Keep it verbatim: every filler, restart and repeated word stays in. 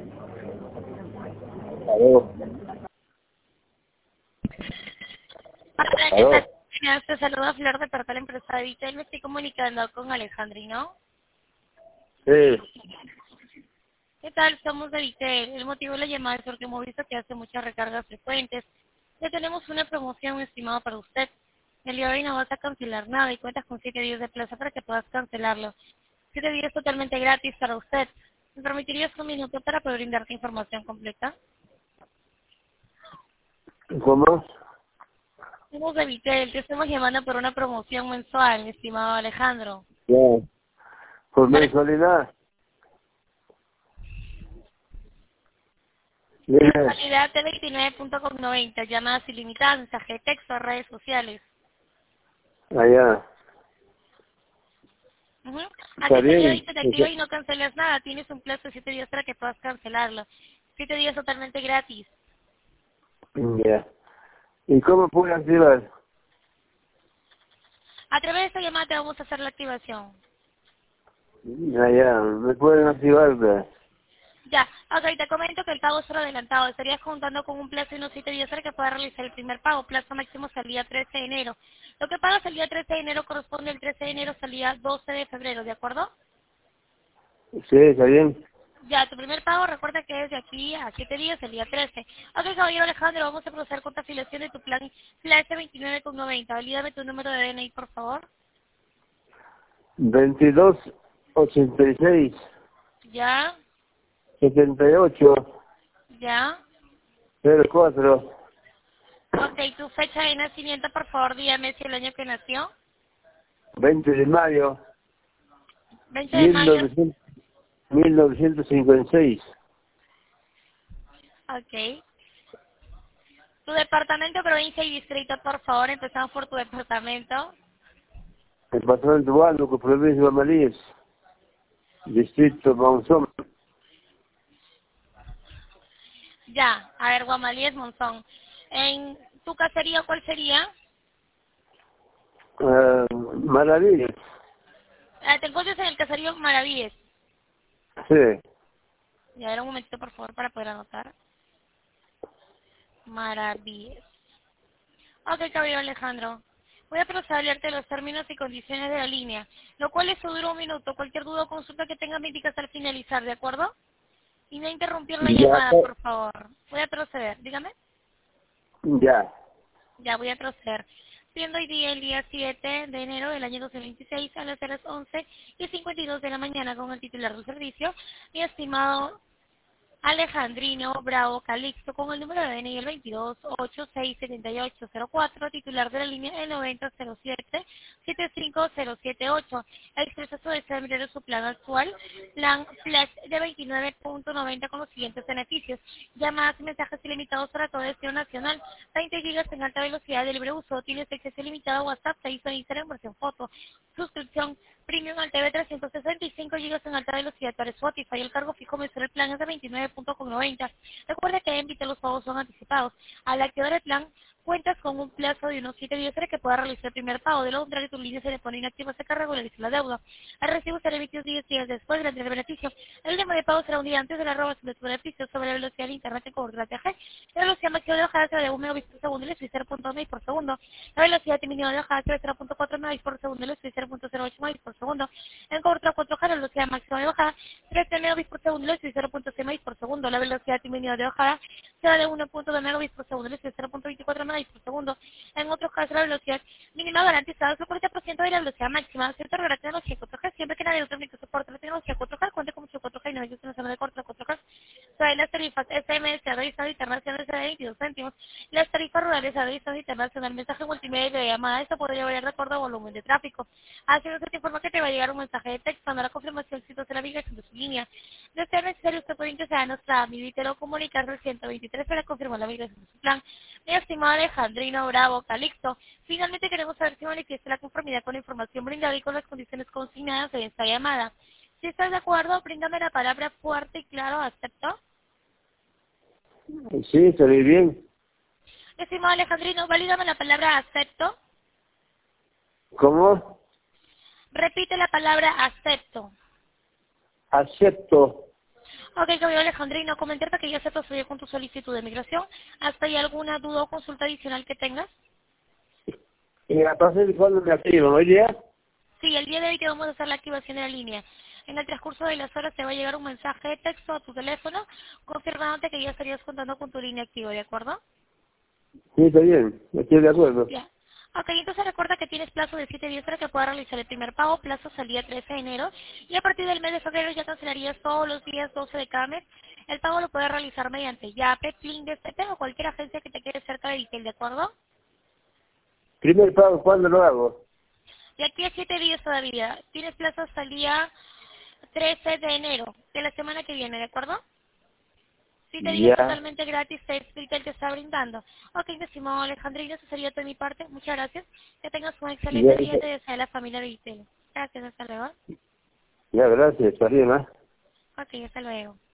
Aló. Aló. Te saluda Flor de parte de la empresa de Vitel. Me estoy comunicando con Alejandrino. Sí. ¿Qué tal? Somos de Vitel. El motivo de la llamada es porque hemos visto que hace muchas recargas frecuentes. Ya tenemos una promoción estimada para usted. El día de hoy no vas a cancelar nada y cuentas con siete días de plazo para que puedas cancelarlo. siete días totalmente gratis para usted. ¿Me permitirías un minuto para poder brindarte información completa? ¿Cómo? Somos de Vitel. Te estamos llamando por una promoción mensual, mi estimado Alejandro. Ya. Por Para mensualidad. Dime. mensualidad de veintinueve punto noventa, llamadas ilimitadas, mensaje de texto, redes sociales. Allá. Uh-huh. Está Hasta ese día bien. dice te activa y no cancelas nada. Tienes un plazo de siete días para que puedas cancelarlo. Siete días totalmente gratis. Ya. ¿Y cómo puedo activar? A través de esta llamada te vamos a hacer la activación. Allá. ¿Me pueden activar? ¿Verdad? Ya, ok, te comento que el pago es por adelantado. Estarías contando con un plazo de unos siete días para que puedas realizar el primer pago. Plazo máximo hasta el día trece de enero. Lo que pagas el día trece de enero corresponde al trece de enero hasta el día doce de febrero, ¿de acuerdo? Sí, está bien. Ya, tu primer pago, recuerda que es de aquí a siete días, el día trece. Ok, caballero Alejandro, vamos a proceder con tu afiliación de tu plan Flash veintinueve con noventa. Valídame tu número de D N I, por favor. veintidós ochenta y seis Ya, setenta y ocho ya. cero cuatro Ok, tu fecha de nacimiento, por favor, dígame si el año que nació. veinte de mayo veinte de mil mayo. novecientos mil novecientos cincuenta y seis. Ok. Tu departamento, provincia y distrito, por favor. Empezamos por tu departamento. Departamento Huánuco, provincia de Amalíes, distrito Monzón. Ya, a ver, Guamalíes, Monzón. En tu caserío, ¿cuál sería? Uh, Maravillas. Ah, te encuentras en el caserío Maravilles. Sí. Ya, era un momentito, por favor, para poder anotar. Maravillas. Ok, caballero Alejandro. Voy a proceder a leerte los términos y condiciones de la línea, lo cual es dura un minuto. Cualquier duda o consulta que tenga me indicas al finalizar, ¿de acuerdo? Y no interrumpir la Ya, llamada, por favor. Voy a proceder. Dígame. ya. Ya voy a proceder. Siendo hoy día el día siete de enero del año dos mil veintiséis a las horas once y cincuenta y dos de la mañana con el titular del servicio, mi estimado Alejandrino Bravo Calixto, con el número de D N I el veintidós ochenta y seis setenta y ocho cero cuatro, titular de la línea el noventa cero siete setenta y cinco cero setenta y ocho. Expresa su deseo de mirar su plan actual, plan Flash de veintinueve punto noventa con los siguientes beneficios: llamadas y mensajes ilimitados para todo destino nacional, veinte gigas en alta velocidad de libre uso, tienes acceso ilimitado a WhatsApp, Facebook, Instagram, versión foto, suscripción Premium al T V trescientos sesenta y cinco gigas en alta velocidad para Spotify. El cargo fijo mensual del plan es de veintinueve punto noventa. Recuerda que en Vita los pagos son anticipados. Al activar el plan, cuentas con un plazo de unos siete días para que puedas realizar el primer pago. De lo contrario, tu línea se le pone inactiva, se carga regulariza la deuda. El recibo será emitido diez días después del beneficio. El último de pago será un día antes de la robación de tu beneficio sobre la velocidad de internet en cobertura T G. La velocidad máxima de bajada será de un megabits por segundo y el cero punto uno por segundo. La velocidad mínima de bajada será de cero punto cuatro megabits por segundo y el cero punto cero ocho megabits por segundo. En cobertura cuatro G, la velocidad máxima de bajada será de megabits por segundo y cero punto seis megabits por segundo. La velocidad mínima de bajada será de uno punto dos megabits por segundo y cero punto veinticuatro megabits por segundo. En otros casos, la velocidad mínima garantizada es el cuarenta por ciento de la velocidad máxima. Cierto regla de tecnología cuatro G, siempre que nadie utilice soporte la tecnología cuatro G, cuente con mucho cuatro G y no hay uso nacional de corto cuatro G. Trae las tarifas S M S a revisado internacional de veintidós céntimos. Las tarifas rurales a revisado internacional, mensaje multimedia de llamada, esto podría variar de acuerdo a volumen de tráfico. Así que se te informa que te va a llegar un mensaje de texto dando la confirmación si se la navegación de su línea. De ser necesario, usted puede ingresar a nuestra Mivitero o comunicarse al ciento veintitrés para confirmar la migración de su plan. Mi estimado Alejandrino Bravo Calixto, finalmente queremos saber si manifiesta la conformidad con la información brindada y con las condiciones consignadas en esta llamada. Si estás de acuerdo, bríndame la palabra fuerte y claro, ¿acepto? Sí, está bien. Estimado Alejandrino, valídame la palabra acepto. ¿Cómo? Repite la palabra acepto. Acepto. Ok, caballero Alejandrino, comentarte que ya se procedió con tu solicitud de migración. ¿Hasta hay alguna duda o consulta adicional que tengas? Y a partir de cuándo me activo, ¿hoy día? Sí, el día de hoy te vamos a hacer la activación de la línea. En el transcurso de las horas te va a llegar un mensaje de texto a tu teléfono confirmándote que ya estarías contando con tu línea activa, ¿de acuerdo? Sí, está bien, estoy de acuerdo. Ya. Ok, entonces recuerda que tienes plazo de siete días para que puedas realizar el primer pago, plazo salía trece de enero, y a partir del mes de febrero ya cancelarías todos los días doce de cada mes. El pago lo puedes realizar mediante Yape, Plin, D C P o cualquier agencia que te quede cerca de Vitel, ¿de acuerdo? Primer pago, ¿cuándo lo hago? Y aquí a siete días todavía. Tienes plazo hasta el día trece de enero de la semana que viene, ¿de acuerdo? Siete días Ya, totalmente gratis que Vitel te está brindando. Ok, mi estimado Alejandrino, eso sería todo de mi parte. Muchas gracias. Que tengas un ya, excelente día y te desea la familia de Vitel. Gracias, hasta luego. ya, gracias, está bien, ¿ah? Ok, hasta luego.